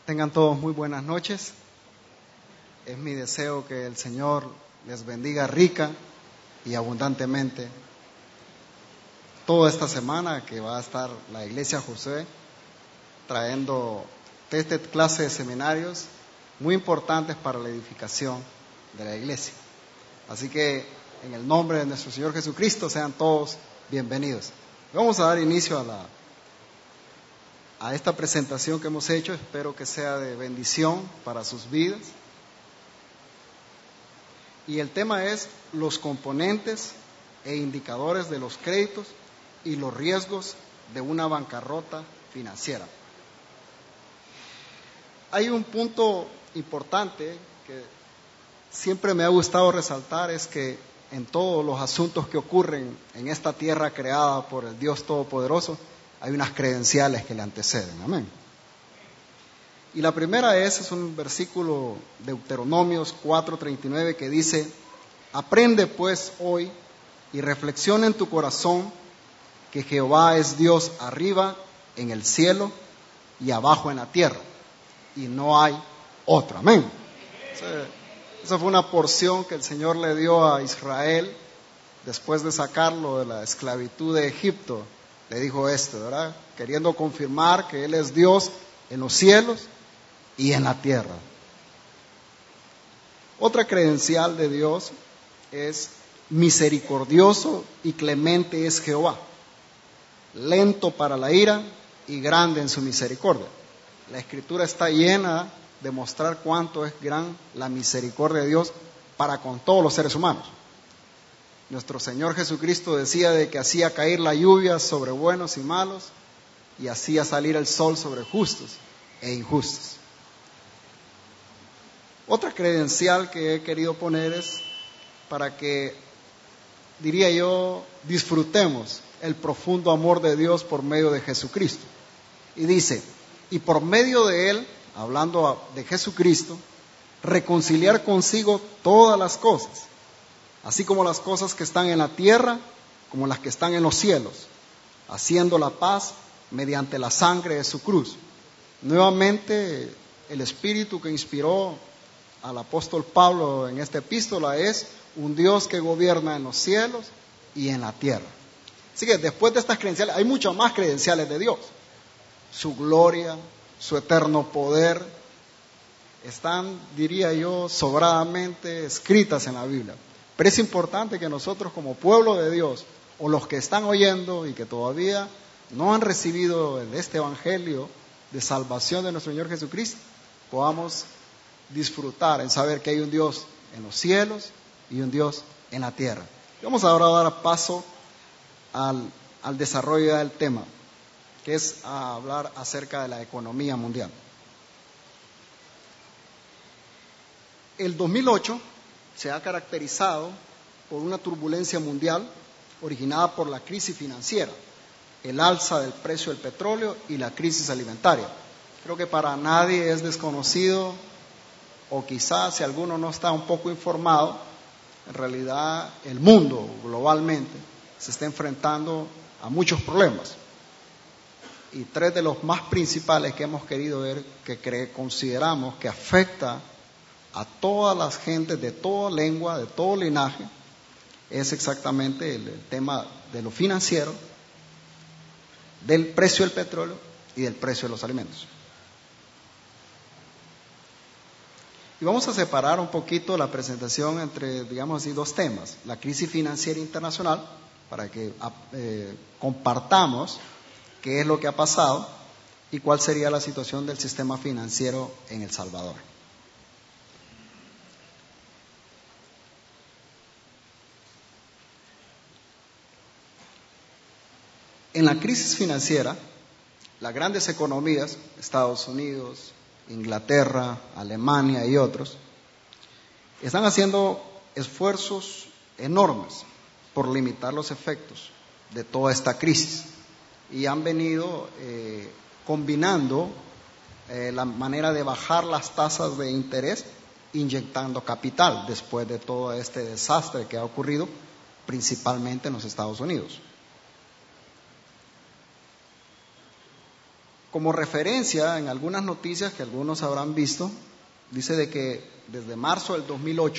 Tengan todos muy buenas noches. Es mi deseo que el Señor les bendiga rica y abundantemente toda esta semana que va a estar la Iglesia Josué trayendo esta clase de seminarios muy importantes para la edificación de la Iglesia. Así que en el nombre de nuestro Señor Jesucristo sean todos bienvenidos. Vamos a dar inicio a esta presentación que hemos hecho. Espero que sea de bendición para sus vidas. Y el tema es los componentes e indicadores de los créditos y los riesgos de una bancarrota financiera. Hay un punto importante que siempre me ha gustado resaltar, es que en todos los asuntos que ocurren en esta tierra creada por el Dios Todopoderoso, hay unas credenciales que le anteceden. Amén. Y la primera es un versículo de Deuteronomios 4:39 que dice: aprende pues hoy y reflexiona en tu corazón que Jehová es Dios arriba en el cielo y abajo en la tierra, y no hay otro. Amén. Esa fue una porción que el Señor le dio a Israel después de sacarlo de la esclavitud de Egipto. Le dijo esto, ¿verdad? Queriendo confirmar que Él es Dios en los cielos y en la tierra. Otra credencial de Dios es: misericordioso y clemente es Jehová, lento para la ira y grande en su misericordia. La Escritura está llena de mostrar cuánto es gran la misericordia de Dios para con todos los seres humanos. Nuestro Señor Jesucristo decía de que hacía caer la lluvia sobre buenos y malos y hacía salir el sol sobre justos e injustos. Otra credencial que he querido poner es para que, diría yo, disfrutemos el profundo amor de Dios por medio de Jesucristo. Y dice: y por medio de Él, hablando de Jesucristo, reconciliar consigo todas las cosas, así como las cosas que están en la tierra como las que están en los cielos, haciendo la paz mediante la sangre de su cruz. Nuevamente, el espíritu que inspiró al apóstol Pablo en esta epístola es un Dios que gobierna en los cielos y en la tierra. Así que después de estas credenciales, hay muchas más credenciales de Dios. Su gloria, su eterno poder, están, diría yo, sobradamente escritas en la Biblia. Pero es importante que nosotros, como pueblo de Dios, o los que están oyendo y que todavía no han recibido este evangelio de salvación de nuestro Señor Jesucristo, podamos disfrutar en saber que hay un Dios en los cielos y un Dios en la tierra. Vamos ahora a dar paso al desarrollo del tema, que es a hablar acerca de la economía mundial. El 2008 se ha caracterizado por una turbulencia mundial originada por la crisis financiera, el alza del precio del petróleo y la crisis alimentaria. Creo que para nadie es desconocido, o quizás si alguno no está un poco informado, en realidad el mundo globalmente se está enfrentando a muchos problemas. Y tres de los más principales que hemos querido ver, que consideramos que afecta a todas las gentes de toda lengua, de todo linaje, es exactamente el tema de lo financiero, del precio del petróleo y del precio de los alimentos. Y vamos a separar un poquito la presentación entre, digamos así, dos temas: la crisis financiera internacional, para que compartamos qué es lo que ha pasado y cuál sería la situación del sistema financiero en El Salvador. En la crisis financiera, las grandes economías, Estados Unidos, Inglaterra, Alemania y otros, están haciendo esfuerzos enormes por limitar los efectos de toda esta crisis y han venido combinando la manera de bajar las tasas de interés inyectando capital después de todo este desastre que ha ocurrido principalmente en los Estados Unidos. Como referencia, en algunas noticias que algunos habrán visto, dice de que desde marzo del 2008,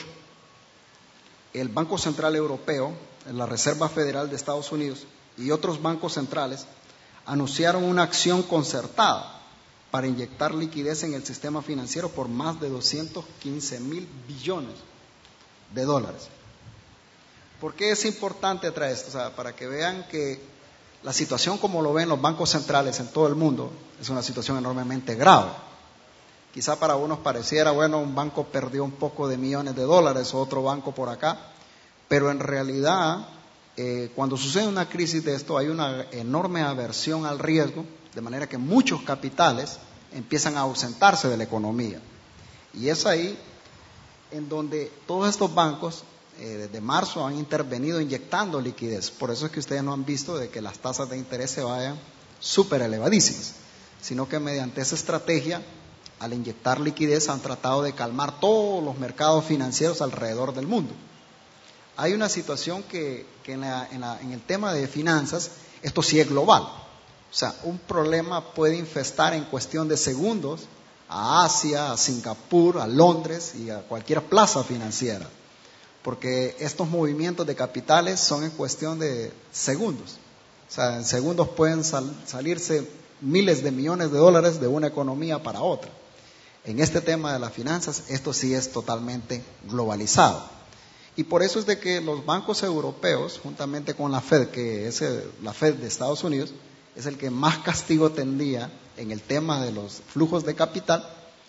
el Banco Central Europeo, la Reserva Federal de Estados Unidos y otros bancos centrales anunciaron una acción concertada para inyectar liquidez en el sistema financiero por más de 215.000 billones de dólares. ¿Por qué es importante traer esto? O sea, para que vean que la situación como lo ven los bancos centrales en todo el mundo es una situación enormemente grave. Quizá para unos pareciera, bueno, un banco perdió un poco de millones de dólares, otro banco por acá, pero en realidad, cuando sucede una crisis de esto, hay una enorme aversión al riesgo, de manera que muchos capitales empiezan a ausentarse de la economía. Y es ahí en donde todos estos bancos, desde marzo, han intervenido inyectando liquidez. Por eso es que ustedes no han visto de que las tasas de interés se vayan súper elevadísimas, sino que mediante esa estrategia, al inyectar liquidez, han tratado de calmar todos los mercados financieros alrededor del mundo. Hay una situación que en el tema de finanzas, esto sí es global. O sea, un problema puede infestar en cuestión de segundos a Asia, a Singapur, a Londres y a cualquier plaza financiera. Porque estos movimientos de capitales son en cuestión de segundos. O sea, en segundos pueden salirse miles de millones de dólares de una economía para otra. En este tema de las finanzas, esto sí es totalmente globalizado. Y por eso es de que los bancos europeos, juntamente con la Fed, que es la Fed de Estados Unidos, es el que más castigo tendría en el tema de los flujos de capital,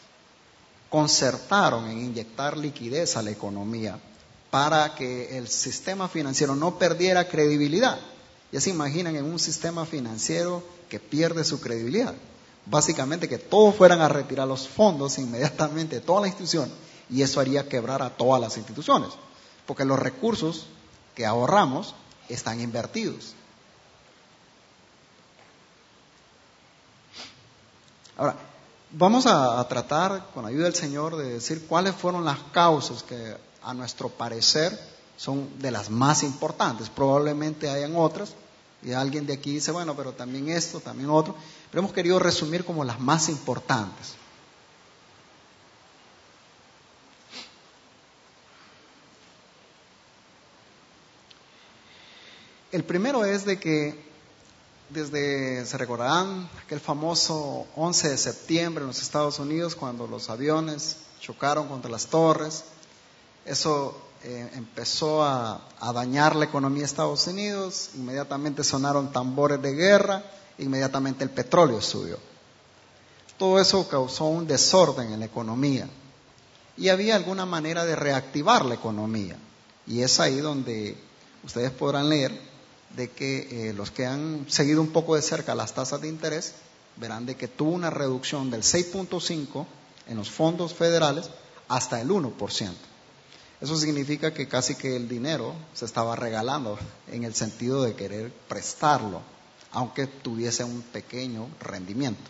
concertaron en inyectar liquidez a la economía para que el sistema financiero no perdiera credibilidad. Ya se imaginan en un sistema financiero que pierde su credibilidad. Básicamente que todos fueran a retirar los fondos inmediatamente de toda la institución, y eso haría quebrar a todas las instituciones, porque los recursos que ahorramos están invertidos. Ahora, vamos a tratar, con ayuda del Señor, de decir cuáles fueron las causas que, a nuestro parecer, son de las más importantes. Probablemente hayan otras, y alguien de aquí dice, bueno, pero también esto, también otro. Pero hemos querido resumir como las más importantes. El primero es de que se recordarán aquel famoso 11 de septiembre en los Estados Unidos, cuando los aviones chocaron contra las torres. Eso empezó a dañar la economía de Estados Unidos. Inmediatamente sonaron tambores de guerra, inmediatamente el petróleo subió. Todo eso causó un desorden en la economía, y había alguna manera de reactivar la economía, y es ahí donde ustedes podrán leer de que los que han seguido un poco de cerca las tasas de interés verán de que tuvo una reducción del 6.5% en los fondos federales hasta el 1%. Eso significa que casi que el dinero se estaba regalando, en el sentido de querer prestarlo, aunque tuviese un pequeño rendimiento.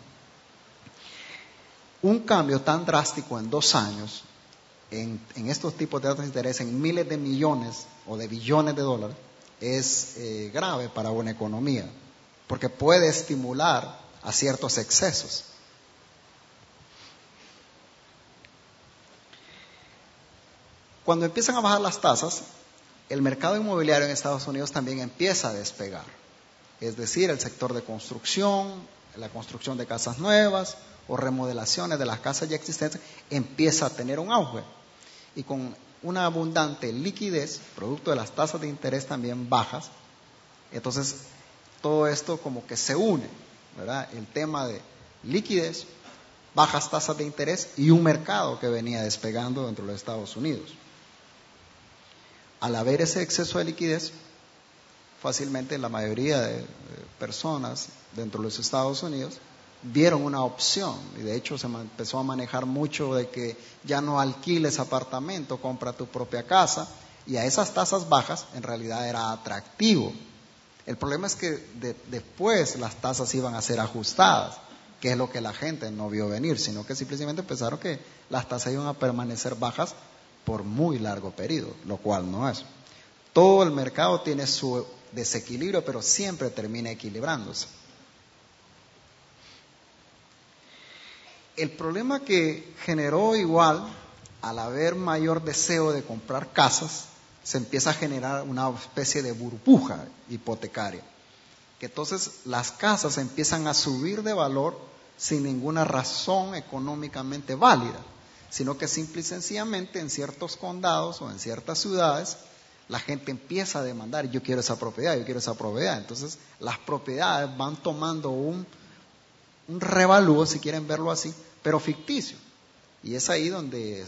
Un cambio tan drástico en 2 años en estos tipos de tasas de interés, en miles de millones o de billones de dólares, es grave para una economía, porque puede estimular a ciertos excesos. Cuando empiezan a bajar las tasas, el mercado inmobiliario en Estados Unidos también empieza a despegar. Es decir, el sector de construcción, la construcción de casas nuevas o remodelaciones de las casas ya existentes empieza a tener un auge. Y con una abundante liquidez, producto de las tasas de interés también bajas, entonces todo esto como que se une, ¿verdad? El tema de liquidez, bajas tasas de interés y un mercado que venía despegando dentro de los Estados Unidos. Al haber ese exceso de liquidez, fácilmente la mayoría de personas dentro de los Estados Unidos vieron una opción, y de hecho se empezó a manejar mucho de que ya no alquiles apartamento, compra tu propia casa, y a esas tasas bajas en realidad era atractivo. El problema es que después las tasas iban a ser ajustadas, que es lo que la gente no vio venir, sino que simplemente pensaron que las tasas iban a permanecer bajas por muy largo periodo, lo cual no es. Todo el mercado tiene su desequilibrio, pero siempre termina equilibrándose. El problema que generó igual, al haber mayor deseo de comprar casas, se empieza a generar una especie de burbuja hipotecaria, que entonces las casas empiezan a subir de valor sin ninguna razón económicamente válida, sino que simple y sencillamente en ciertos condados o en ciertas ciudades la gente empieza a demandar: yo quiero esa propiedad, yo quiero esa propiedad. Entonces las propiedades van tomando un revalúo, si quieren verlo así, pero ficticio. Y es ahí donde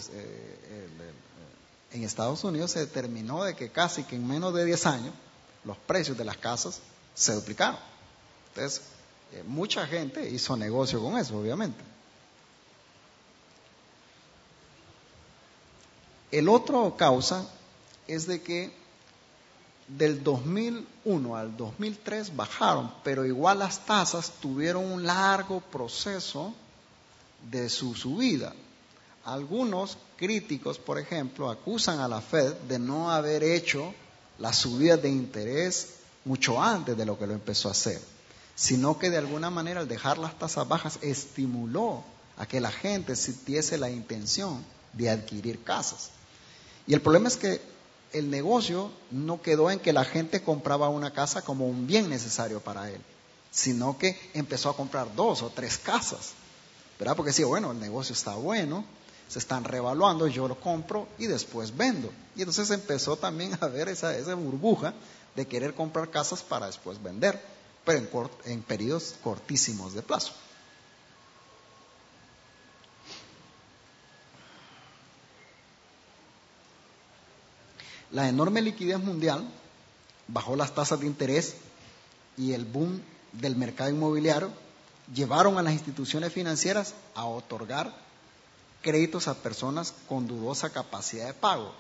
en Estados Unidos se determinó de que casi que en menos de 10 años los precios de las casas se duplicaron. Entonces, mucha gente hizo negocio con eso, obviamente. El otro causa es de que del 2001 al 2003 bajaron, pero igual las tasas tuvieron un largo proceso de su subida. Algunos críticos, por ejemplo, acusan a la Fed de no haber hecho las subidas de interés mucho antes de lo que lo empezó a hacer, sino que de alguna manera al dejar las tasas bajas estimuló a que la gente sintiese la intención de adquirir casas. Y el problema es que el negocio no quedó en que la gente compraba una casa como un bien necesario para él, sino que empezó a comprar 2 o 3 casas, ¿verdad? Porque sí, bueno, el negocio está bueno, se están revaluando, yo lo compro y después vendo. Y entonces empezó también a haber esa burbuja de querer comprar casas para después vender, pero en periodos cortísimos de plazo. La enorme liquidez mundial bajó las tasas de interés y el boom del mercado inmobiliario llevaron a las instituciones financieras a otorgar créditos a personas con dudosa capacidad de pago.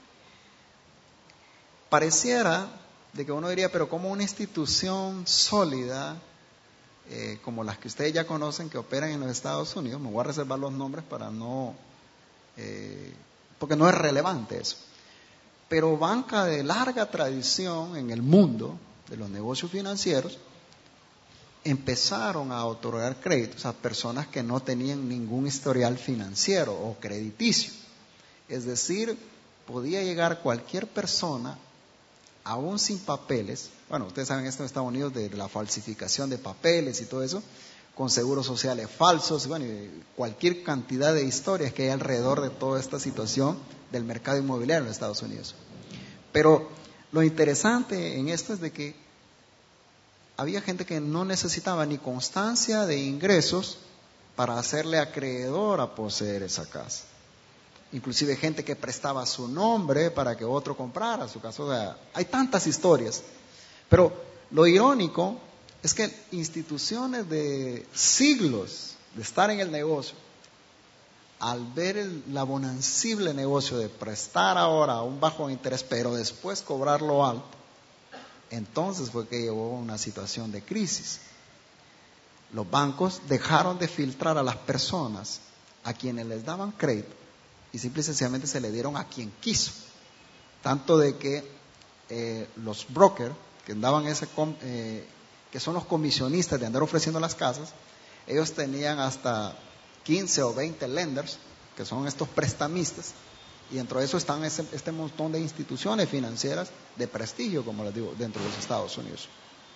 Pareciera de que uno diría, pero ¿cómo una institución sólida, como las que ustedes ya conocen, que operan en los Estados Unidos, me voy a reservar los nombres para no, porque no es relevante eso, pero banca de larga tradición en el mundo de los negocios financieros, empezaron a otorgar créditos a personas que no tenían ningún historial financiero o crediticio? Es decir, podía llegar cualquier persona, aún sin papeles. Bueno, ustedes saben esto en Estados Unidos de la falsificación de papeles y todo eso, con seguros sociales falsos, bueno, y cualquier cantidad de historias que hay alrededor de toda esta situación del mercado inmobiliario en los Estados Unidos. Pero lo interesante en esto es de que había gente que no necesitaba ni constancia de ingresos para hacerle acreedor a poseer esa casa. Inclusive gente que prestaba su nombre para que otro comprara su casa. O sea, hay tantas historias. Pero lo irónico es que instituciones de siglos de estar en el negocio, al ver el abonancible negocio de prestar ahora a un bajo interés, pero después cobrarlo alto, entonces fue que llevó a una situación de crisis. Los bancos dejaron de filtrar a las personas a quienes les daban crédito y simple y sencillamente se le dieron a quien quiso. Tanto de que los brokers que daban que son los comisionistas de andar ofreciendo las casas, ellos tenían hasta 15 o 20 lenders, que son estos prestamistas, y dentro de eso están este montón de instituciones financieras de prestigio, como les digo, dentro de los Estados Unidos.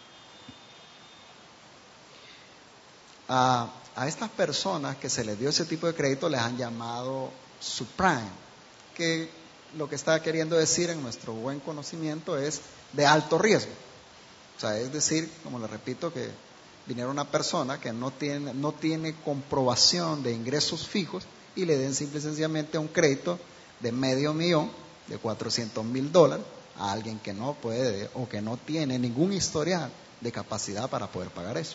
A estas personas que se les dio ese tipo de crédito les han llamado subprime, que lo que está queriendo decir en nuestro buen conocimiento es de alto riesgo. O sea, es decir, como les repito, que viniera una persona que no tiene comprobación de ingresos fijos y le den simple y sencillamente un crédito de $500,000, de $400,000 a alguien que no puede o que no tiene ningún historial de capacidad para poder pagar eso.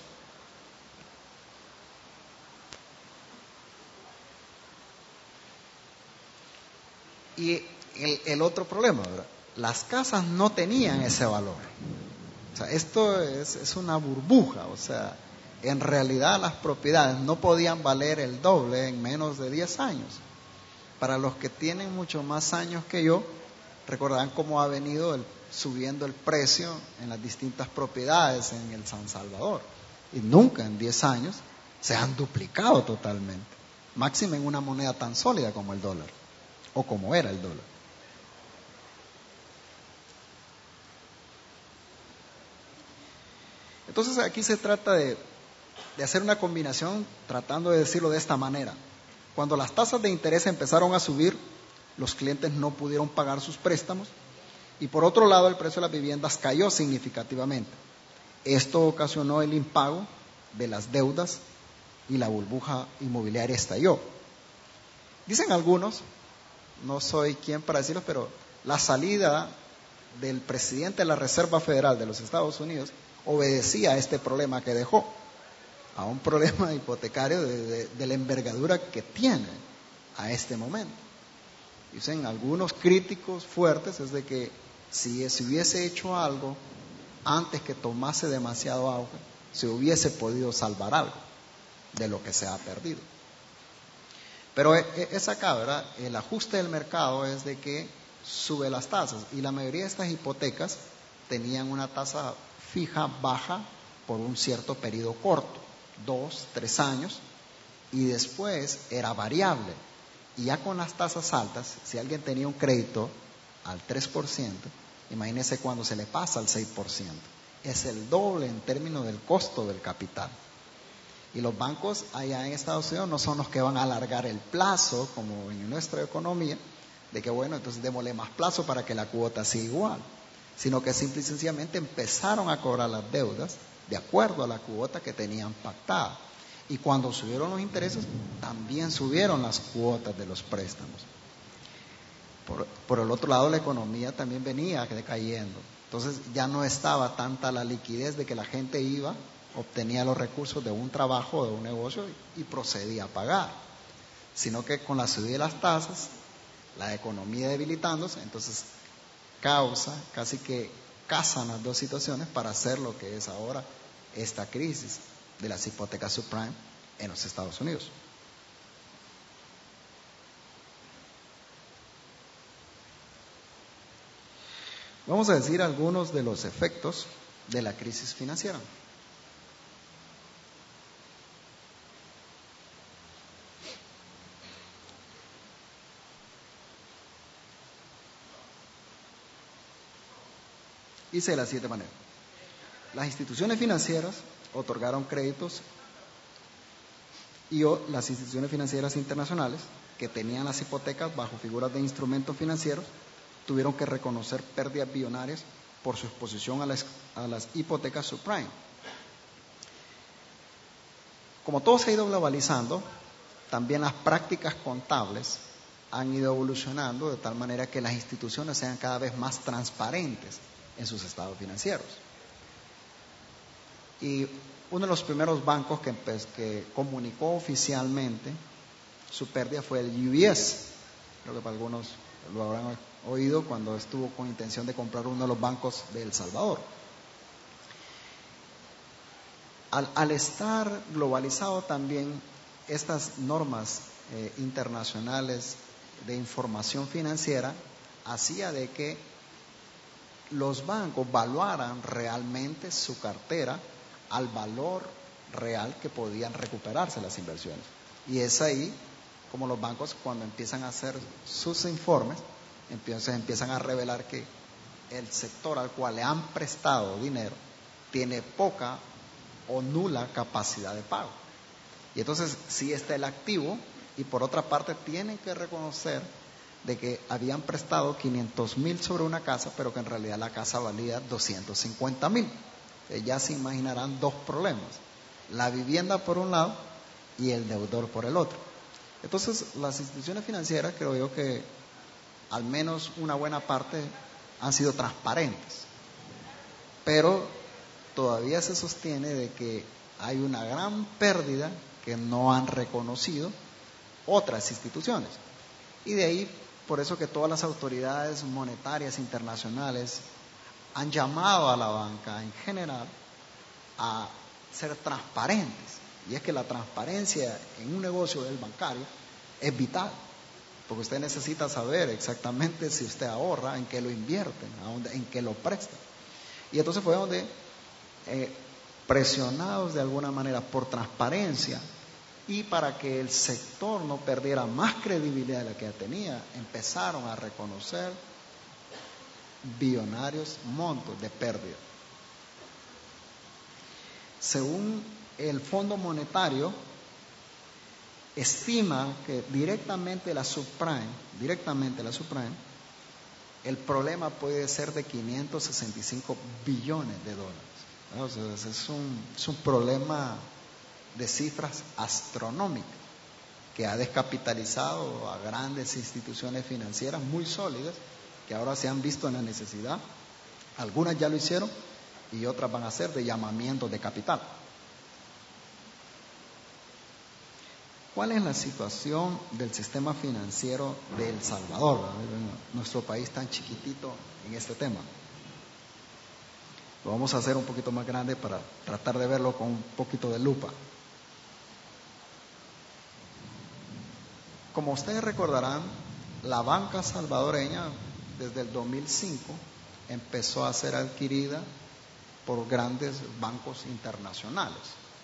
Y el otro problema, ¿verdad? Las casas no tenían ese valor. O sea, esto es una burbuja. O sea, en realidad las propiedades no podían valer el doble en menos de 10 años. Para los que tienen mucho más años que yo, recordarán cómo ha venido subiendo el precio en las distintas propiedades en el San Salvador. Y nunca en 10 años se han duplicado totalmente. máxime en una moneda tan sólida como el dólar, o como era el dólar. Entonces aquí se trata de hacer una combinación, tratando de decirlo de esta manera. Cuando las tasas de interés empezaron a subir, los clientes no pudieron pagar sus préstamos, y por otro lado el precio de las viviendas cayó significativamente. Esto ocasionó el impago de las deudas y la burbuja inmobiliaria estalló. Dicen algunos, no soy quien para decirlo, pero la salida del presidente de la Reserva Federal de los Estados Unidos obedecía a este problema que dejó, a un problema hipotecario de la envergadura que tiene a este momento. Dicen algunos críticos fuertes es de que si se hubiese hecho algo antes que tomase demasiado auge, se hubiese podido salvar algo de lo que se ha perdido. Pero es acá, ¿verdad? El ajuste del mercado es de que sube las tasas, y la mayoría de estas hipotecas tenían una tasa fija baja por un cierto periodo corto, 2, 3 años, y después era variable. Y ya con las tasas altas, si alguien tenía un crédito al 3%, imagínese cuando se le pasa al 6%, es el doble en términos del costo del capital. Y los bancos allá en Estados Unidos no son los que van a alargar el plazo, como en nuestra economía, de que bueno, entonces démosle más plazo para que la cuota siga igual, sino que simple y sencillamente empezaron a cobrar las deudas de acuerdo a la cuota que tenían pactada. Y cuando subieron los intereses, también subieron las cuotas de los préstamos. Por el otro lado, la economía también venía decayendo. Entonces ya no estaba tanta la liquidez de que la gente iba, obtenía los recursos de un trabajo, de un negocio y procedía a pagar, sino que con la subida de las tasas, la economía debilitándose, entonces casi que casan las dos situaciones para hacer lo que es ahora esta crisis de las hipotecas subprime en los Estados Unidos. Vamos a decir algunos de los efectos de la crisis financiera. Dice de la siguiente manera: las instituciones financieras otorgaron créditos y las instituciones financieras internacionales que tenían las hipotecas bajo figuras de instrumentos financieros tuvieron que reconocer pérdidas billonarias por su exposición a las hipotecas subprime. Como todo se ha ido globalizando, también las prácticas contables han ido evolucionando de tal manera que las instituciones sean cada vez más transparentes en sus estados financieros. Y uno de los primeros bancos que comunicó oficialmente su pérdida fue el UBS. Creo que para algunos lo habrán oído cuando estuvo con intención de comprar uno de los bancos de El Salvador. Al estar globalizado también estas normas internacionales de información financiera, hacía de que los bancos valuaran realmente su cartera al valor real que podían recuperarse las inversiones. Y es ahí como los bancos, cuando empiezan a hacer sus informes, empiezan a revelar que el sector al cual le han prestado dinero tiene poca o nula capacidad de pago. Y entonces sí está el activo, y por otra parte tienen que reconocer de que habían prestado 500,000 sobre una casa, pero que en realidad la casa valía 250,000. Ya se imaginarán dos problemas: la vivienda por un lado y el deudor por el otro. Entonces las instituciones financieras, creo yo que al menos una buena parte han sido transparentes, pero todavía se sostiene de que hay una gran pérdida que no han reconocido otras instituciones. Y de ahí, por eso que todas las autoridades monetarias internacionales han llamado a la banca en general a ser transparentes. Y es que la transparencia en un negocio del bancario es vital, porque usted necesita saber exactamente si usted ahorra, en qué lo invierte, en qué lo presta. Y entonces fue donde, presionados de alguna manera por transparencia, Y para que el sector no perdiera más credibilidad de la que ya tenía, empezaron a reconocer billonarios montos de pérdida. Según el Fondo Monetario, estima que directamente la subprime, el problema puede ser de 565 billones de dólares. O sea, es un problema de cifras astronómicas que ha descapitalizado a grandes instituciones financieras muy sólidas que ahora se han visto en la necesidad. Algunas ya lo hicieron y otras van a hacer de llamamiento de capital. ¿Cuál es la situación del sistema financiero de El Salvador? Nuestro país tan chiquitito en este tema. Lo vamos a hacer un poquito más grande para tratar de verlo con un poquito de lupa. Como ustedes recordarán, la banca salvadoreña desde el 2005 empezó a ser adquirida por grandes bancos internacionales.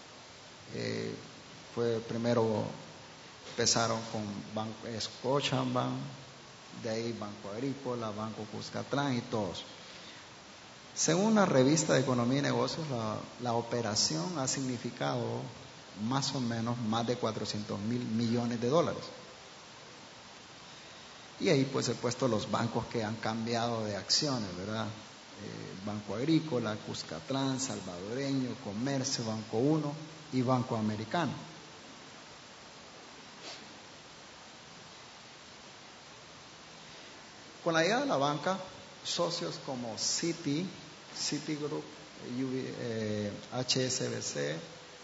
Primero empezaron con Scotiabank, de ahí Banco Agrícola, Banco Cuscatlán y todos. Según la revista de Economía y Negocios, la operación ha significado más o menos más de 400 mil millones de dólares. Y ahí pues he puesto los bancos que han cambiado de acciones, ¿verdad? Banco Agrícola, Cuscatlán, Salvadoreño, Comercio, Banco 1 y Banco Americano. Con la llegada de la banca, socios como Citigroup, HSBC,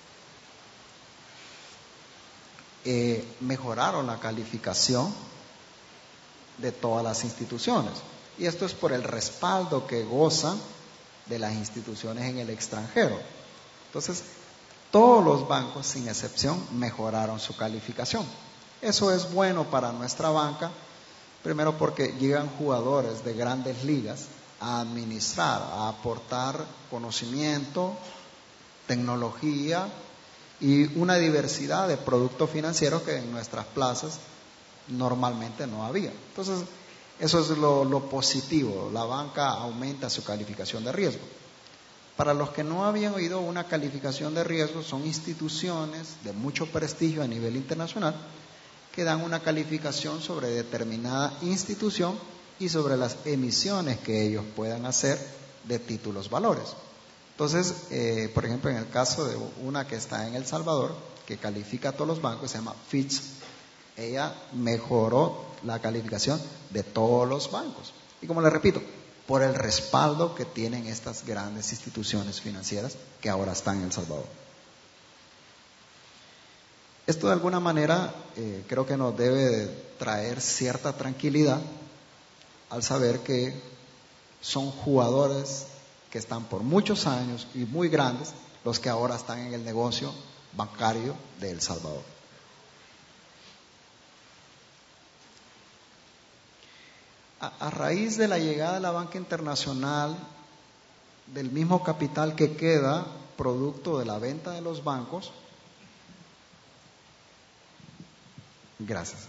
mejoraron la calificación de todas las instituciones. Y esto es por el respaldo que gozan de las instituciones en el extranjero. Entonces, todos los bancos, sin excepción, mejoraron su calificación. Eso es bueno para nuestra banca, primero porque llegan jugadores de grandes ligas a administrar, a aportar conocimiento, tecnología y una diversidad de productos financieros que en nuestras plazas normalmente no había. Entonces, eso es lo positivo. La banca aumenta su calificación de riesgo. Para los que no habían oído, una calificación de riesgo son instituciones de mucho prestigio a nivel internacional que dan una calificación sobre determinada institución y sobre las emisiones que ellos puedan hacer de títulos valores. Entonces, por ejemplo, en el caso de una que está en El Salvador, que califica a todos los bancos, se llama Fitch. Ella mejoró la calificación de todos los bancos. Y como les repito, por el respaldo que tienen estas grandes instituciones financieras que ahora están en El Salvador. Esto de alguna manera creo que nos debe de traer cierta tranquilidad al saber que son jugadores que están por muchos años y muy grandes los que ahora están en el negocio bancario de El Salvador. A raíz de la llegada de la banca internacional, del mismo capital que queda producto de la venta de los bancos, gracias.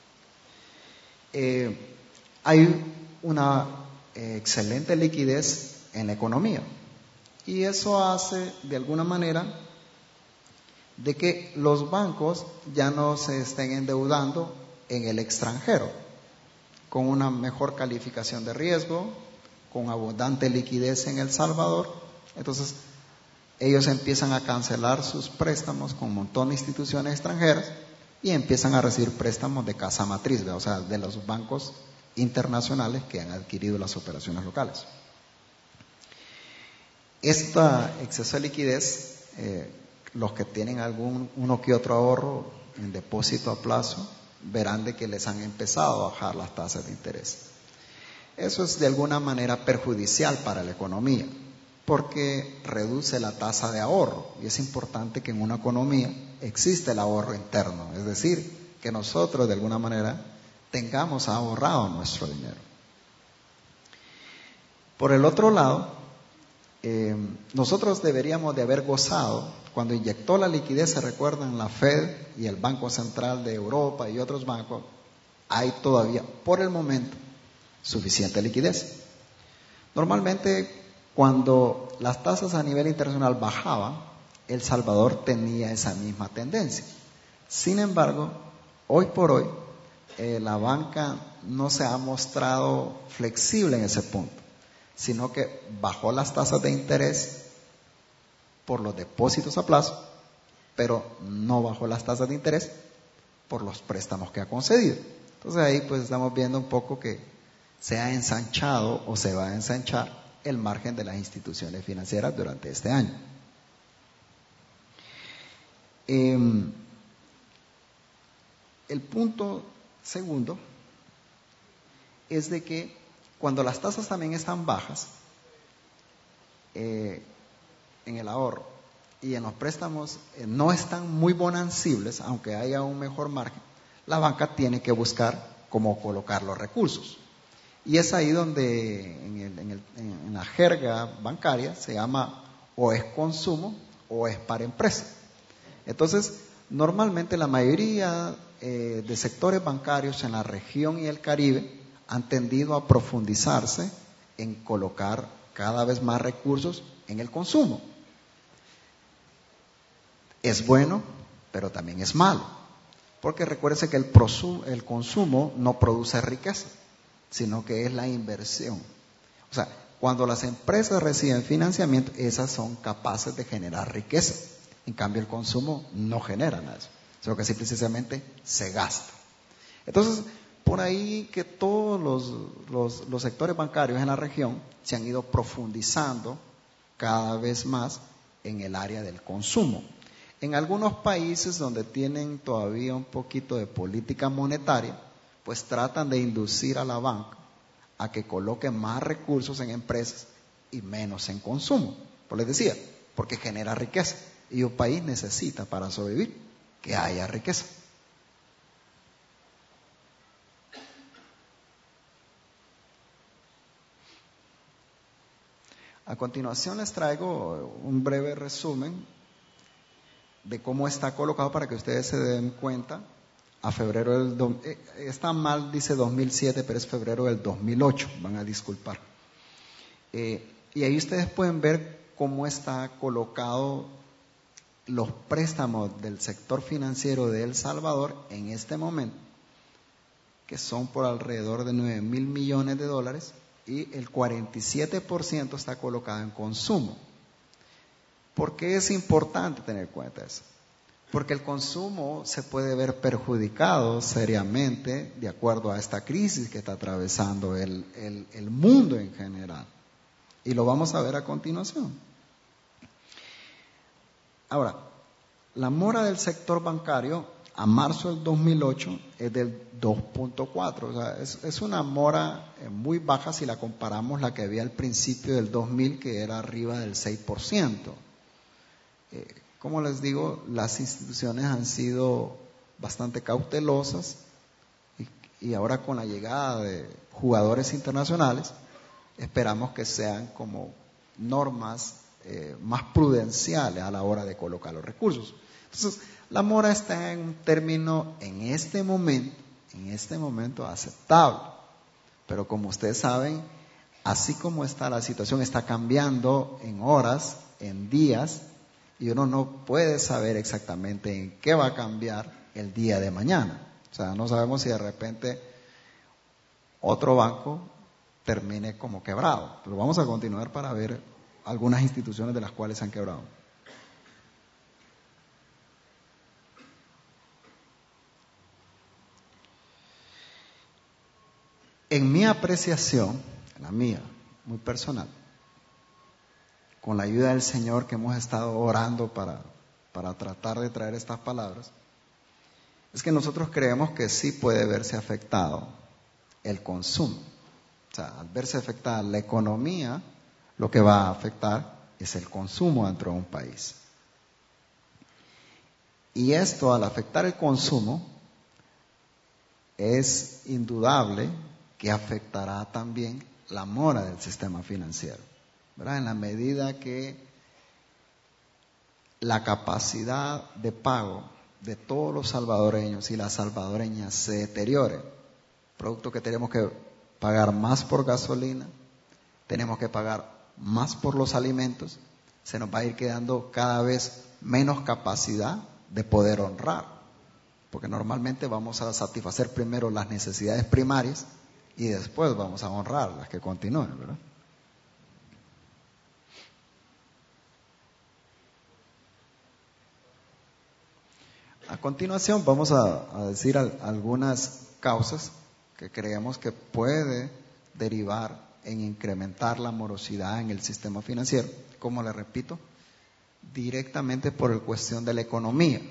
Hay una excelente liquidez en la economía y eso hace de alguna manera de que los bancos ya no se estén endeudando en el extranjero, con una mejor calificación de riesgo, con abundante liquidez en El Salvador. Entonces ellos empiezan a cancelar sus préstamos con un montón de instituciones extranjeras y empiezan a recibir préstamos de casa matriz, o sea, de los bancos internacionales que han adquirido las operaciones locales. Este exceso de liquidez, los que tienen uno que otro ahorro en depósito a plazo, verán de que les han empezado a bajar las tasas de interés. Eso es de alguna manera perjudicial para la economía, porque reduce la tasa de ahorro, y es importante que en una economía existe el ahorro interno, es decir, que nosotros de alguna manera tengamos ahorrado nuestro dinero. Por el otro lado, nosotros deberíamos de haber gozado cuando inyectó la liquidez, se recuerdan, la Fed y el Banco Central de Europa y otros bancos, hay todavía, por el momento, suficiente liquidez. Normalmente, cuando las tasas a nivel internacional bajaban, El Salvador tenía esa misma tendencia. Sin embargo, hoy por hoy, la banca no se ha mostrado flexible en ese punto, sino que bajó las tasas de interés por los depósitos a plazo, pero no bajó las tasas de interés por los préstamos que ha concedido. Entonces ahí pues estamos viendo un poco que se ha ensanchado o se va a ensanchar el margen de las instituciones financieras durante este año. El punto segundo es de que cuando las tasas también están bajas, en el ahorro y en los préstamos no están muy bonancibles, aunque haya un mejor margen, la banca tiene que buscar cómo colocar los recursos. Y es ahí donde en la jerga bancaria se llama o es consumo o es para empresa. Entonces, normalmente la mayoría de sectores bancarios en la región y el Caribe han tendido a profundizarse en colocar cada vez más recursos en el consumo. Es bueno, pero también es malo, porque recuérdese que el consumo no produce riqueza, sino que es la inversión. O sea, cuando las empresas reciben financiamiento, esas son capaces de generar riqueza. En cambio, el consumo no genera nada, sino que simplemente se gasta. Entonces, por ahí que todos los sectores bancarios en la región se han ido profundizando cada vez más en el área del consumo. En algunos países donde tienen todavía un poquito de política monetaria, pues tratan de inducir a la banca a que coloque más recursos en empresas y menos en consumo. Pues les decía, porque genera riqueza. Y un país necesita para sobrevivir que haya riqueza. A continuación les traigo un breve resumen de cómo está colocado para que ustedes se den cuenta. A febrero está mal, dice 2007, pero es febrero del 2008, van a disculpar. Y ahí ustedes pueden ver cómo está colocado los préstamos del sector financiero de El Salvador en este momento, que son por alrededor de 9,000 millones de dólares, y el 47% está colocado en consumo. ¿Por qué es importante tener en cuenta eso? Porque el consumo se puede ver perjudicado seriamente de acuerdo a esta crisis que está atravesando el mundo en general. Y lo vamos a ver a continuación. Ahora, la mora del sector bancario a marzo del 2008 es del 2.4. O sea, es una mora muy baja si la comparamos la que había al principio del 2000, que era arriba del 6%. Como les digo, las instituciones han sido bastante cautelosas y ahora con la llegada de jugadores internacionales esperamos que sean como normas más prudenciales a la hora de colocar los recursos. Entonces, la mora está en un término en este momento aceptable, pero como ustedes saben, así como está la situación, está cambiando en horas, en días, y uno no puede saber exactamente en qué va a cambiar el día de mañana. O sea, no sabemos si de repente otro banco termine como quebrado. Pero vamos a continuar para ver algunas instituciones de las cuales se han quebrado. En mi apreciación, la mía, muy personal, con la ayuda del Señor que hemos estado orando para tratar de traer estas palabras, es que nosotros creemos que sí puede verse afectado el consumo. O sea, al verse afectada la economía, lo que va a afectar es el consumo dentro de un país. Y esto, al afectar el consumo, es indudable que afectará también la mora del sistema financiero, ¿verdad? En la medida que la capacidad de pago de todos los salvadoreños y las salvadoreñas se deteriore, producto que tenemos que pagar más por gasolina, tenemos que pagar más por los alimentos, se nos va a ir quedando cada vez menos capacidad de poder honrar, porque normalmente vamos a satisfacer primero las necesidades primarias y después vamos a honrar las que continúen, ¿verdad? A continuación vamos a decir algunas causas que creemos que puede derivar en incrementar la morosidad en el sistema financiero, como le repito, directamente por la cuestión de la economía.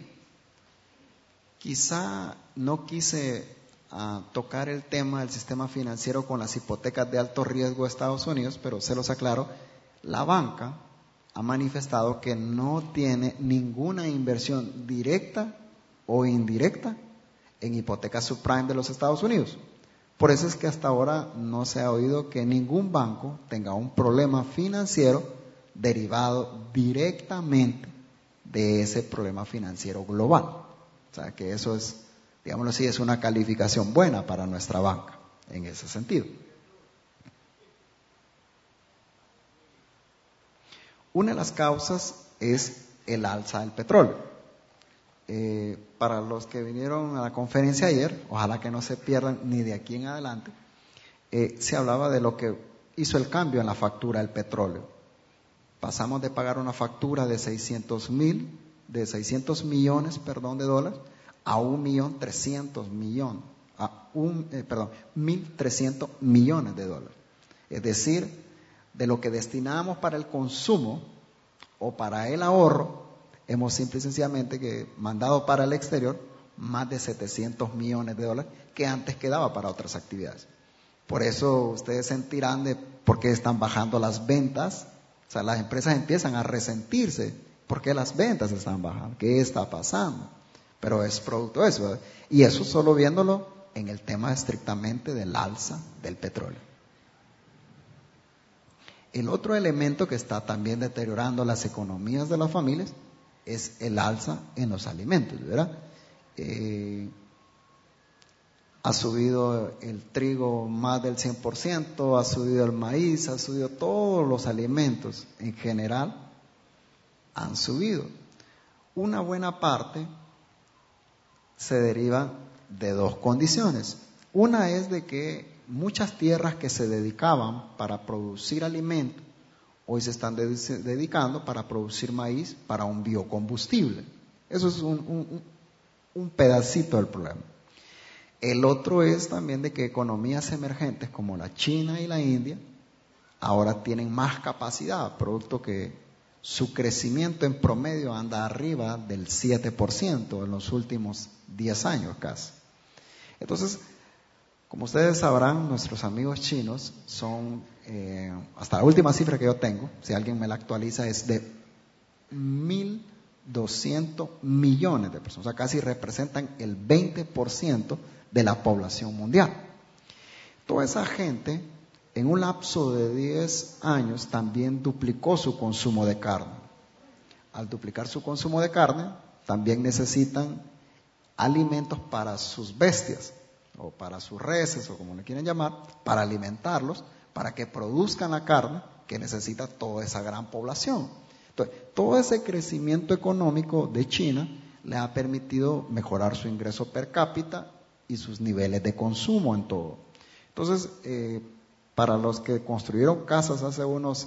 Quizá no quise tocar el tema del sistema financiero con las hipotecas de alto riesgo de Estados Unidos, pero se los aclaro, la banca ha manifestado que no tiene ninguna inversión directa o indirecta en hipotecas subprime de los Estados Unidos. Por eso es que hasta ahora no se ha oído que ningún banco tenga un problema financiero derivado directamente de ese problema financiero global. O sea que eso es, digámoslo así, es una calificación buena para nuestra banca en ese sentido. Una de las causas es el alza del petróleo. Para los que vinieron a la conferencia ayer, ojalá que no se pierdan ni de aquí en adelante, se hablaba de lo que hizo el cambio en la factura del petróleo. Pasamos de pagar una factura de 600 millones de dólares a 1.300 millones de dólares. Es decir, de lo que destinábamos para el consumo o para el ahorro, hemos simple y sencillamente mandado para el exterior más de 700 millones de dólares que antes quedaba para otras actividades. Por eso ustedes sentirán de por qué están bajando las ventas. O sea, las empresas empiezan a resentirse. ¿Por qué las ventas están bajando? ¿Qué está pasando? Pero es producto de eso, ¿verdad? Y eso solo viéndolo en el tema estrictamente del alza del petróleo. El otro elemento que está también deteriorando las economías de las familias es el alza en los alimentos, ¿verdad? Ha subido el trigo más del 100%, ha subido el maíz, ha subido todos los alimentos en general, han subido. Una buena parte se deriva de dos condiciones. Una es de que muchas tierras que se dedicaban para producir alimentos, hoy se están dedicando para producir maíz para un biocombustible. Eso es un pedacito del problema. El otro es también de que economías emergentes como la China y la India ahora tienen más capacidad, producto que su crecimiento en promedio anda arriba del 7% en los últimos 10 años casi. Entonces, como ustedes sabrán, nuestros amigos chinos son, hasta la última cifra que yo tengo, si alguien me la actualiza, es de 1.200 millones de personas. O sea, casi representan el 20% de la población mundial. Toda esa gente, en un lapso de 10 años, también duplicó su consumo de carne. Al duplicar su consumo de carne, también necesitan alimentos para sus bestias, o para sus reses, o como le quieren llamar, para alimentarlos, para que produzcan la carne que necesita toda esa gran población. Entonces, todo ese crecimiento económico de China le ha permitido mejorar su ingreso per cápita y sus niveles de consumo en todo. Entonces, para los que construyeron casas hace unos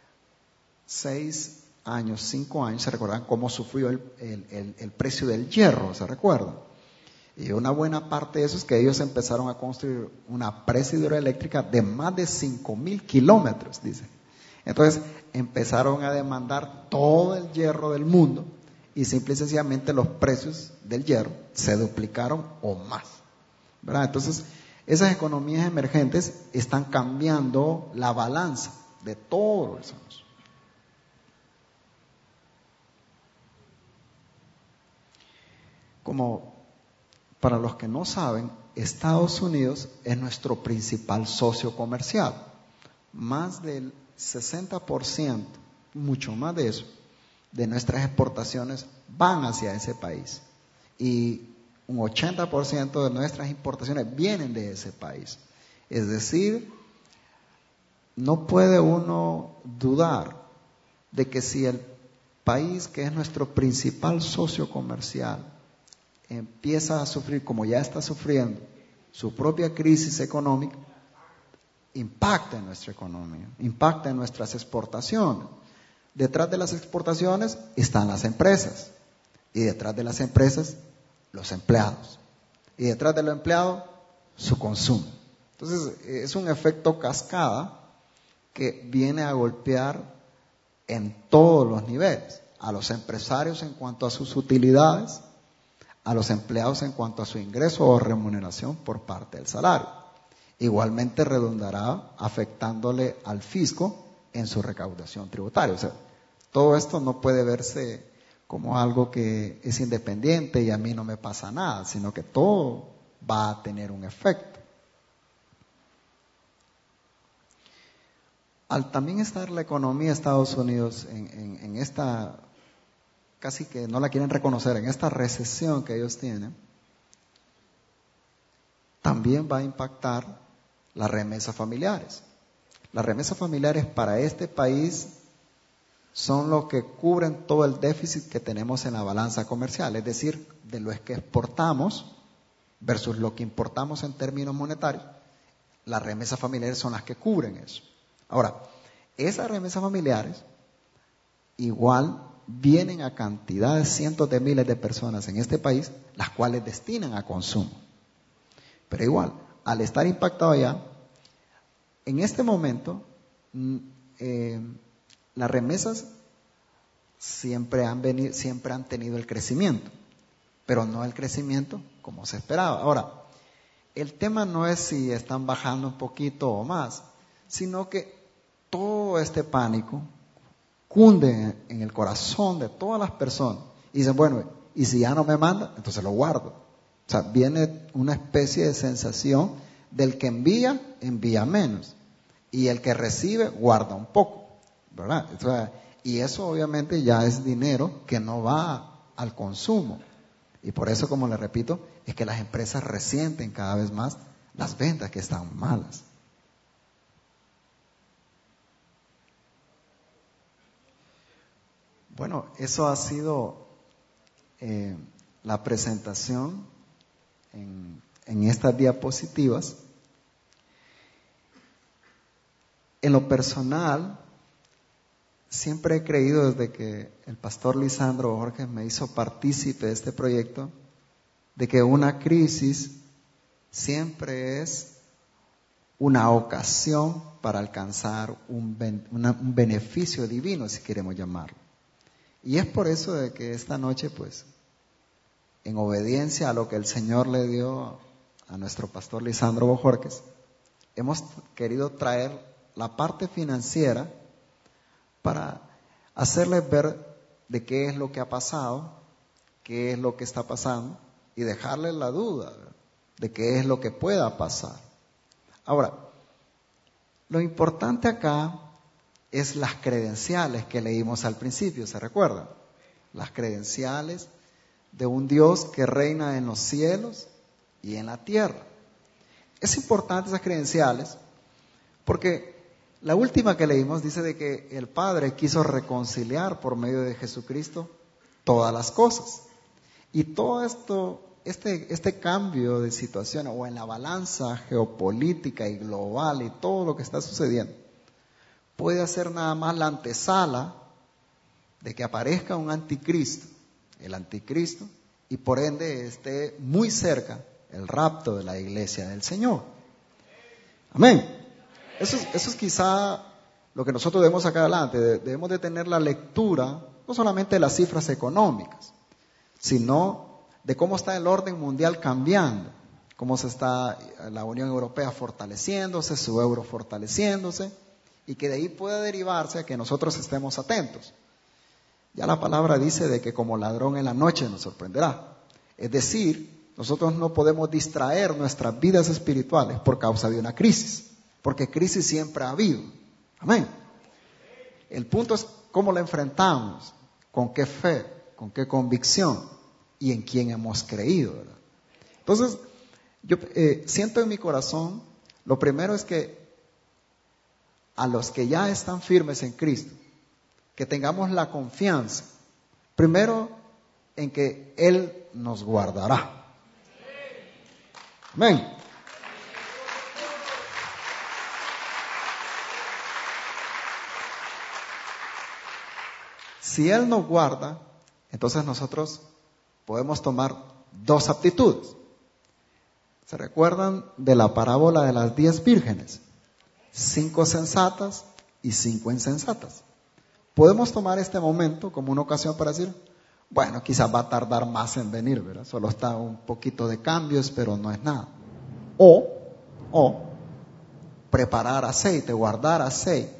6 años, 5 años, se recuerdan cómo sufrió el precio del hierro, ¿se recuerdan? Y una buena parte de eso es que ellos empezaron a construir una presa hidroeléctrica de más de 5,000 kilómetros, dice. Entonces empezaron a demandar todo el hierro del mundo y simple y sencillamente los precios del hierro se duplicaron o más, ¿verdad? Entonces esas economías emergentes están cambiando la balanza de todos los años. Como para los que no saben, Estados Unidos es nuestro principal socio comercial. Más del 60%, mucho más de eso, de nuestras exportaciones van hacia ese país. Y un 80% de nuestras importaciones vienen de ese país. Es decir, no puede uno dudar de que si el país, que es nuestro principal socio comercial, empieza a sufrir, como ya está sufriendo, su propia crisis económica, impacta en nuestra economía, impacta en nuestras exportaciones. Detrás de las exportaciones están las empresas, y detrás de las empresas, los empleados, y detrás de los empleados, su consumo. Entonces, es un efecto cascada que viene a golpear en todos los niveles, a los empresarios en cuanto a sus utilidades, a los empleados en cuanto a su ingreso o remuneración por parte del salario. Igualmente redundará afectándole al fisco en su recaudación tributaria. O sea, todo esto no puede verse como algo que es independiente y a mí no me pasa nada, sino que todo va a tener un efecto. Al también estar la economía de Estados Unidos en esta, casi que no la quieren reconocer, en esta recesión que ellos tienen, también va a impactar las remesas familiares. Las remesas familiares para este país son lo que cubren todo el déficit que tenemos en la balanza comercial, es decir, de lo que exportamos versus lo que importamos en términos monetarios. Las remesas familiares son las que cubren eso. Ahora, esas remesas familiares igual vienen a cantidades, cientos de miles de personas en este país, las cuales destinan a consumo. Pero igual, al estar impactado ya, en este momento, las remesas siempre han tenido el crecimiento, pero no el crecimiento como se esperaba. Ahora, el tema no es si están bajando un poquito o más, sino que todo este pánico cunde en el corazón de todas las personas y dicen, bueno, y si ya no me manda, entonces lo guardo. O sea, viene una especie de sensación del que envía menos, y el que recibe guarda un poco, ¿verdad? O sea, y eso obviamente ya es dinero que no va al consumo. Y por eso, como le repito, es que las empresas resienten cada vez más las ventas que están malas. Bueno, eso ha sido la presentación en estas diapositivas. En lo personal, siempre he creído desde que el pastor Lisandro Borges me hizo partícipe de este proyecto, de que una crisis siempre es una ocasión para alcanzar un beneficio divino, si queremos llamarlo. Y es por eso de que esta noche, pues, en obediencia a lo que el Señor le dio a nuestro pastor Lisandro Borges, hemos querido traer la parte financiera para hacerles ver de qué es lo que ha pasado, qué es lo que está pasando, y dejarles la duda de qué es lo que pueda pasar. Ahora, lo importante acá es las credenciales que leímos al principio, ¿se recuerdan? Las credenciales de un Dios que reina en los cielos y en la tierra. Es importante esas credenciales porque la última que leímos dice de que el Padre quiso reconciliar por medio de Jesucristo todas las cosas. Y todo esto, este cambio de situación o en la balanza geopolítica y global y todo lo que está sucediendo, puede hacer nada más la antesala de que aparezca un anticristo, el anticristo, y por ende esté muy cerca el rapto de la iglesia del Señor. Amén. Eso es quizá lo que nosotros debemos sacar adelante. Debemos de tener la lectura, no solamente de las cifras económicas, sino de cómo está el orden mundial cambiando, cómo se está la Unión Europea fortaleciéndose, su euro fortaleciéndose, y que de ahí pueda derivarse a que nosotros estemos atentos. Ya la palabra dice de que como ladrón en la noche nos sorprenderá. Es decir, nosotros no podemos distraer nuestras vidas espirituales por causa de una crisis, porque crisis siempre ha habido. Amén. El punto es cómo la enfrentamos, con qué fe, con qué convicción y en quién hemos creído, ¿verdad? Entonces, yo siento en mi corazón, lo primero es que a los que ya están firmes en Cristo, que tengamos la confianza, primero en que Él nos guardará. Amén. Si Él nos guarda, entonces nosotros podemos tomar dos aptitudes. ¿Se recuerdan de la parábola de las 10 vírgenes? 5 sensatas y 5 insensatas. Podemos tomar este momento como una ocasión para decir, bueno, quizás va a tardar más en venir, ¿verdad? Solo está un poquito de cambios, pero no es nada. O preparar aceite, guardar aceite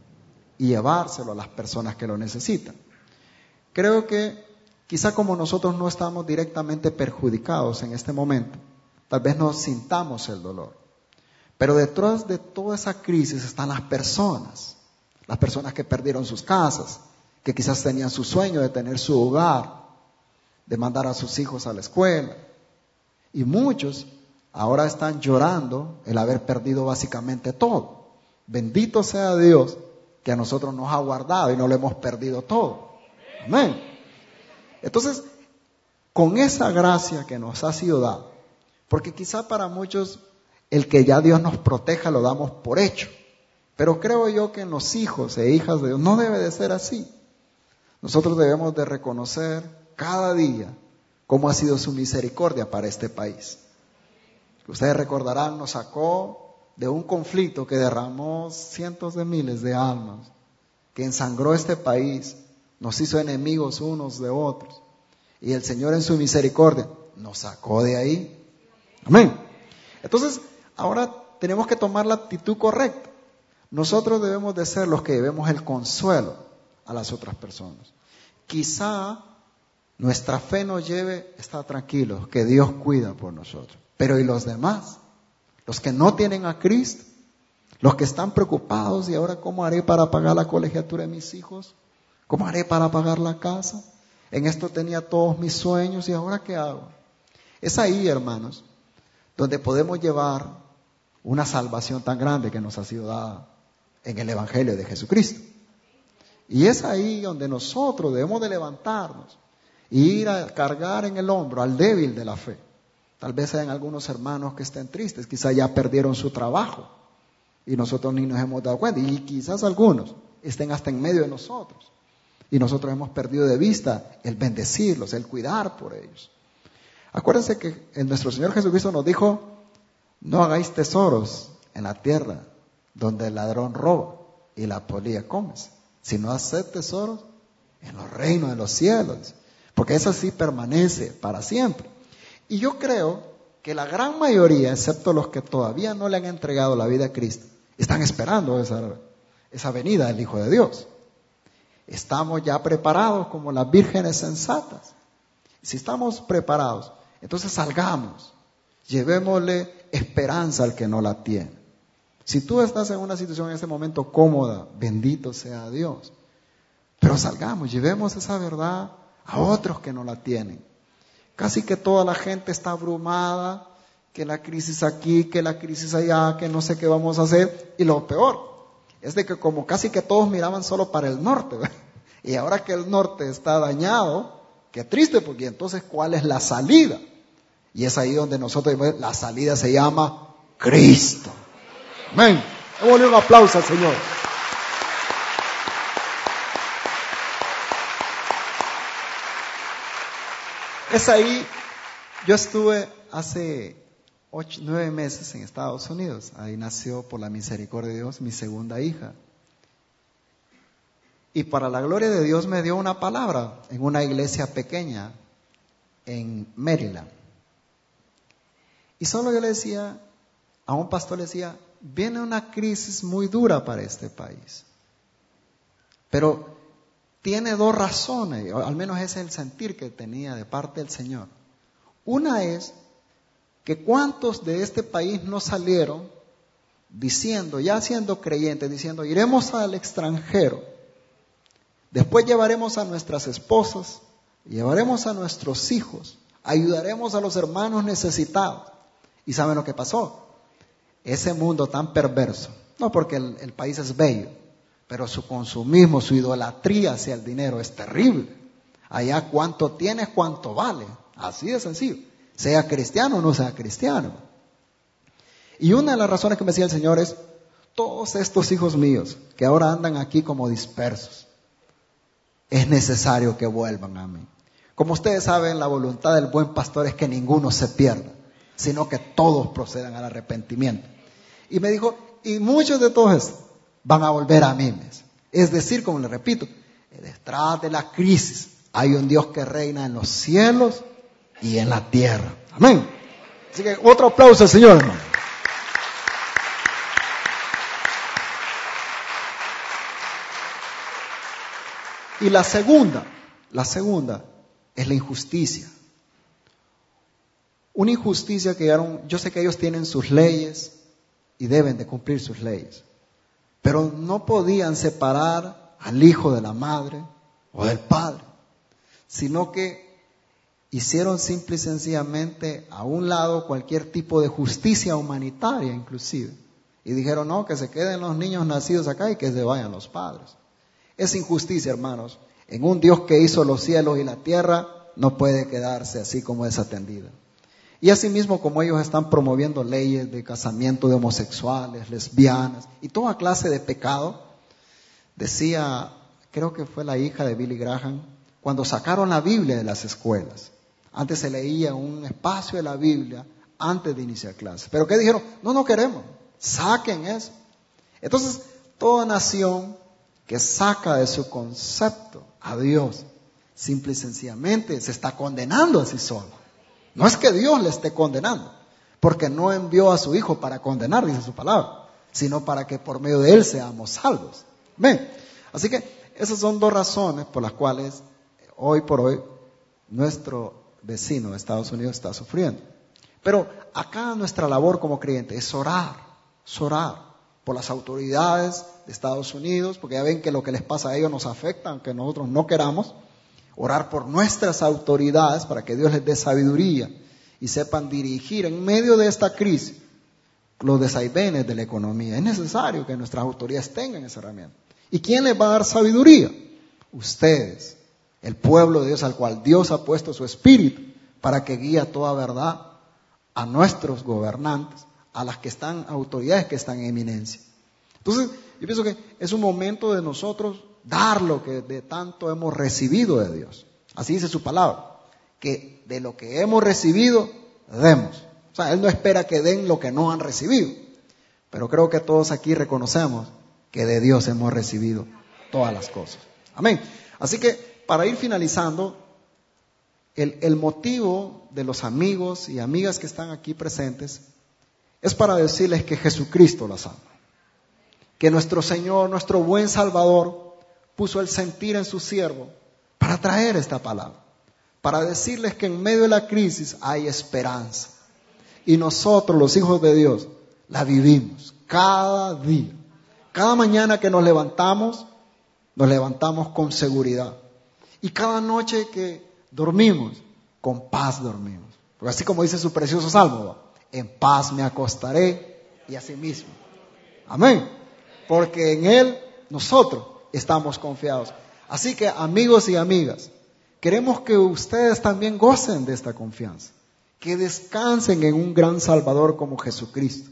y llevárselo a las personas que lo necesitan. Creo que quizá como nosotros no estamos directamente perjudicados en este momento, tal vez no sintamos el dolor. Pero detrás de toda esa crisis están las personas que perdieron sus casas, que quizás tenían su sueño de tener su hogar, de mandar a sus hijos a la escuela. Y muchos ahora están llorando el haber perdido básicamente todo. Bendito sea Dios que a nosotros nos ha guardado y no lo hemos perdido todo. Amén. Entonces, con esa gracia que nos ha sido dada, porque quizá para muchos el que ya Dios nos proteja lo damos por hecho, pero creo yo que en los hijos e hijas de Dios no debe de ser así. Nosotros debemos de reconocer cada día cómo ha sido su misericordia para este país. Ustedes recordarán, nos sacó de un conflicto que derramó cientos de miles de almas, que ensangró este país, nos hizo enemigos unos de otros. Y el Señor en su misericordia nos sacó de ahí. Amén. Entonces, ahora tenemos que tomar la actitud correcta. Nosotros debemos de ser los que llevemos el consuelo a las otras personas. Quizá nuestra fe nos lleve a estar tranquilos, que Dios cuida por nosotros. Pero ¿y los demás? Los que no tienen a Cristo, los que están preocupados, ¿y ahora cómo haré para pagar la colegiatura de mis hijos? ¿Cómo haré para pagar la casa? En esto tenía todos mis sueños, ¿y ahora qué hago? Es ahí, hermanos, donde podemos llevar una salvación tan grande que nos ha sido dada en el Evangelio de Jesucristo. Y es ahí donde nosotros debemos de levantarnos e ir a cargar en el hombro al débil de la fe. Tal vez hayan algunos hermanos que estén tristes, quizás ya perdieron su trabajo y nosotros ni nos hemos dado cuenta. Y quizás algunos estén hasta en medio de nosotros y nosotros hemos perdido de vista el bendecirlos, el cuidar por ellos. Acuérdense que nuestro Señor Jesucristo nos dijo, no hagáis tesoros en la tierra donde el ladrón roba y la polilla come, sino haced tesoros en los reinos de los cielos, porque eso sí permanece para siempre. Y yo creo que la gran mayoría, excepto los que todavía no le han entregado la vida a Cristo, están esperando esa venida del Hijo de Dios. Estamos ya preparados como las vírgenes sensatas. Si estamos preparados, entonces salgamos, llevémosle esperanza al que no la tiene. Si tú estás en una situación en este momento cómoda, bendito sea Dios. Pero salgamos, llevemos esa verdad a otros que no la tienen. Casi que toda la gente está abrumada, que la crisis aquí, que la crisis allá, que no sé qué vamos a hacer. Y lo peor es de que como casi que todos miraban solo para el norte, ¿verdad? Y ahora que el norte está dañado, qué triste, porque entonces ¿cuál es la salida? Y es ahí donde nosotros, la salida se llama Cristo. Amén. Démosle un aplauso al Señor. Es ahí, yo estuve hace 9 meses en Estados Unidos. Ahí nació, por la misericordia de Dios, mi segunda hija. Y para la gloria de Dios me dio una palabra en una iglesia pequeña en Maryland. Y solo yo le decía, a un pastor le decía, viene una crisis muy dura para este país. Pero tiene 2 razones, o al menos ese es el sentir que tenía de parte del Señor. Una es que cuántos de este país no salieron diciendo, ya siendo creyentes, diciendo, iremos al extranjero, Después llevaremos a nuestras esposas, llevaremos a nuestros hijos, ayudaremos a los hermanos necesitados. ¿Y saben lo que pasó? Ese mundo tan perverso, no porque el país es bello, pero su consumismo, su idolatría hacia el dinero es terrible. Allá cuánto tienes, cuánto vale. Así de sencillo. Sea cristiano o no sea cristiano. Y una de las razones que me decía el Señor es, todos estos hijos míos que ahora andan aquí como dispersos, es necesario que vuelvan a mí. Como ustedes saben, la voluntad del buen pastor es que ninguno se pierda, sino que todos procedan al arrepentimiento. Y me dijo, y muchos de todos estos van a volver a mí. Es decir, como le repito, detrás de la crisis hay un Dios que reina en los cielos y en la tierra. Amén. Así que otro aplauso al Señor, hermano. Y la segunda es la injusticia. Una injusticia que yo sé que ellos tienen sus leyes y deben de cumplir sus leyes, pero no podían separar al hijo de la madre o del padre, sino que hicieron simple y sencillamente a un lado cualquier tipo de justicia humanitaria inclusive, y dijeron no, que se queden los niños nacidos acá y que se vayan los padres. Es injusticia, hermanos. En un Dios que hizo los cielos y la tierra, no puede quedarse así como desatendida. Y asimismo, como ellos están promoviendo leyes de casamiento de homosexuales, lesbianas y toda clase de pecado, decía, creo que fue la hija de Billy Graham, cuando sacaron la Biblia de las escuelas. Antes se leía un espacio de la Biblia antes de iniciar clases. Pero ¿qué dijeron? No queremos, saquen eso. Entonces, toda nación que saca de su concepto a Dios, simple y sencillamente se está condenando a sí solo. No es que Dios le esté condenando, porque no envió a su Hijo para condenar, dice su palabra, sino para que por medio de Él seamos salvos. ¿Ven? Así que esas son dos razones por las cuales hoy por hoy nuestro vecino de Estados Unidos está sufriendo. Pero acá nuestra labor como creyente es orar por las autoridades de Estados Unidos, porque ya ven que lo que les pasa a ellos nos afecta, aunque nosotros no queramos. Orar por nuestras autoridades para que Dios les dé sabiduría y sepan dirigir en medio de esta crisis los desaivenes de la economía. Es necesario que nuestras autoridades tengan esa herramienta. ¿Y quién les va a dar sabiduría? Ustedes, el pueblo de Dios al cual Dios ha puesto su espíritu para que guíe toda verdad a nuestros gobernantes, a las que están, autoridades que están en eminencia. Entonces, yo pienso que es un momento de nosotros dar lo que de tanto hemos recibido de Dios. Así dice su palabra, que de lo que hemos recibido, demos. O sea, Él no espera que den lo que no han recibido. Pero creo que todos aquí reconocemos que de Dios hemos recibido todas las cosas. Amén. Así que, para ir finalizando, el motivo de los amigos y amigas que están aquí presentes es para decirles que Jesucristo las ama. Que nuestro Señor, nuestro buen Salvador, puso el sentir en su siervo para traer esta palabra, para decirles que en medio de la crisis hay esperanza. Y nosotros, los hijos de Dios, la vivimos cada día. Cada mañana que nos levantamos con seguridad. Y cada noche que dormimos, con paz dormimos. Porque así como dice su precioso salmo, en paz me acostaré y así mismo. Amén. Porque en Él nosotros estamos confiados. Así que, amigos y amigas, queremos que ustedes también gocen de esta confianza, que descansen en un gran Salvador como Jesucristo.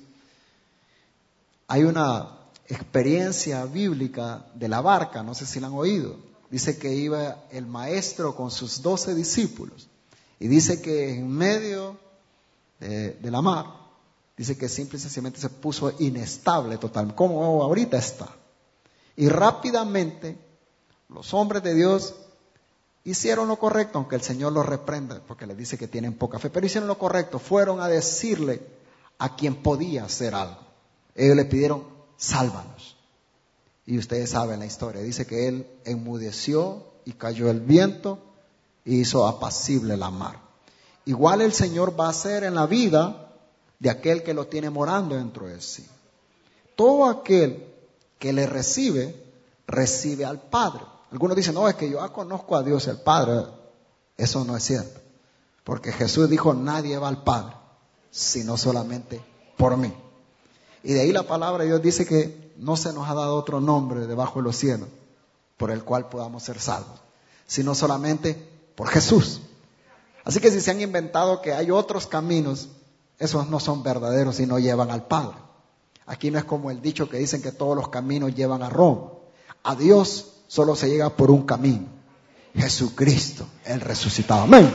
Hay una experiencia bíblica de la barca, no sé si la han oído. Dice que iba el maestro con sus 12 discípulos y dice que en medio de la mar, dice que simple y sencillamente se puso inestable total, como ahorita está. Y rápidamente los hombres de Dios hicieron lo correcto, aunque el Señor los reprenda, porque les dice que tienen poca fe, pero hicieron lo correcto, fueron a decirle a quien podía hacer algo. Ellos le pidieron, sálvanos. Y ustedes saben la historia, dice que él enmudeció y cayó el viento y hizo apacible la mar. Igual el Señor va a hacer en la vida de aquel que lo tiene morando dentro de sí. Todo aquel que le recibe, recibe al Padre. Algunos dicen, no, es que yo ya conozco a Dios el Padre. Eso no es cierto. Porque Jesús dijo, nadie va al Padre, sino solamente por mí. Y de ahí la palabra de Dios dice que no se nos ha dado otro nombre debajo de los cielos por el cual podamos ser salvos, sino solamente por Jesús. Así que si se han inventado que hay otros caminos, esos no son verdaderos y no llevan al Padre. Aquí no es como el dicho que dicen que todos los caminos llevan a Roma. A Dios solo se llega por un camino: Jesucristo, el resucitado. Amén.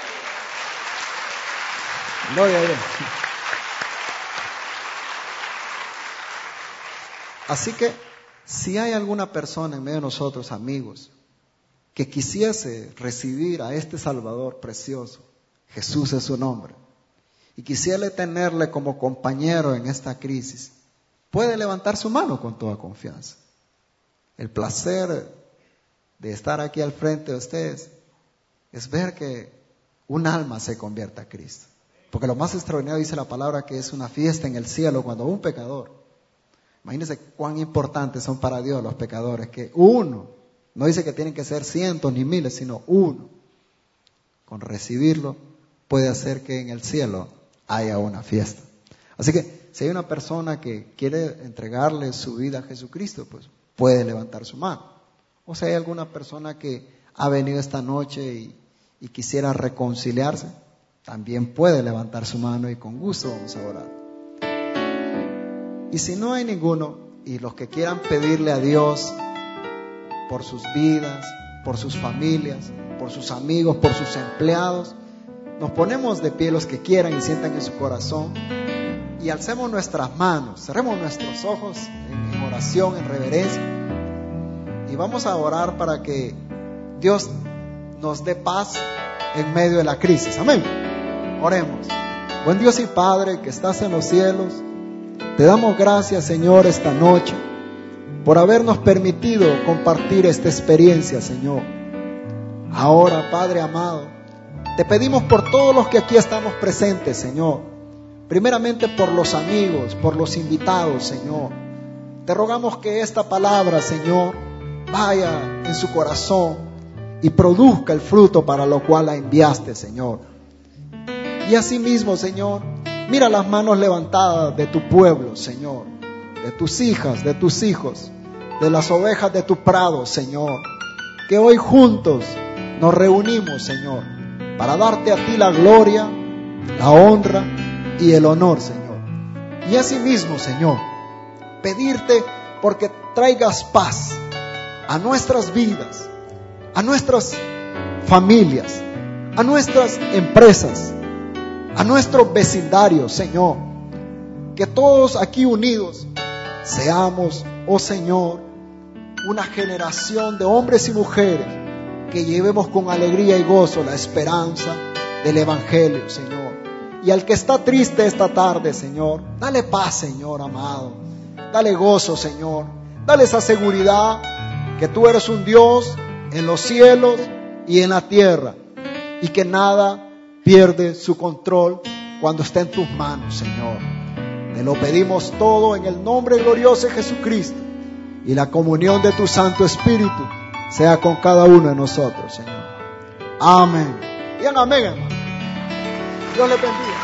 Gloria a Dios. Así que si hay alguna persona en medio de nosotros, amigos, que quisiese recibir a este Salvador precioso, Jesús es su nombre, y quisiera tenerle como compañero en esta crisis, puede levantar su mano con toda confianza. El placer de estar aquí al frente de ustedes es ver que un alma se convierta a Cristo. Porque lo más extraordinario, dice la palabra, que es una fiesta en el cielo cuando un pecador, imagínense cuán importantes son para Dios los pecadores, que uno, no dice que tienen que ser cientos ni miles, sino uno, con recibirlo puede hacer que en el cielo haya una fiesta. Así que si hay una persona que quiere entregarle su vida a Jesucristo, pues puede levantar su mano. O si hay alguna persona que ha venido esta noche y quisiera reconciliarse, también puede levantar su mano y con gusto vamos a orar. Y si no hay ninguno, y los que quieran pedirle a Dios por sus vidas, por sus familias, por sus amigos, por sus empleados, nos ponemos de pie los que quieran y sientan en su corazón y alcemos nuestras manos, cerremos nuestros ojos en oración, en reverencia, y vamos a orar para que Dios nos dé paz en medio de la crisis. Amén. Oremos. Buen Dios y Padre que estás en los cielos, te damos gracias, Señor, esta noche por habernos permitido compartir esta experiencia, Señor. Ahora, Padre amado, te pedimos por todos los que aquí estamos presentes, Señor. Primeramente por los amigos, por los invitados, Señor. Te rogamos que esta palabra, Señor, vaya en su corazón y produzca el fruto para lo cual la enviaste, Señor. Y asimismo, Señor, mira las manos levantadas de tu pueblo, Señor, de tus hijas, de tus hijos, de las ovejas de tu prado, Señor, que hoy juntos nos reunimos, Señor, para darte a ti la gloria, la honra y el honor, Señor. Y asimismo, Señor, pedirte porque traigas paz a nuestras vidas, a nuestras familias, a nuestras empresas, a nuestros vecindarios, Señor. Que todos aquí unidos seamos, oh Señor, una generación de hombres y mujeres que llevemos con alegría y gozo la esperanza del Evangelio, Señor. Y al que está triste esta tarde, Señor, dale paz, Señor amado. Dale gozo, Señor. Dale esa seguridad que tú eres un Dios en los cielos y en la tierra, y que nada pierde su control cuando está en tus manos, Señor. Te lo pedimos todo en el nombre glorioso de Jesucristo, y la comunión de tu Santo Espíritu sea con cada uno de nosotros, Señor. Amén. Digan amén, hermano. Dios les bendiga.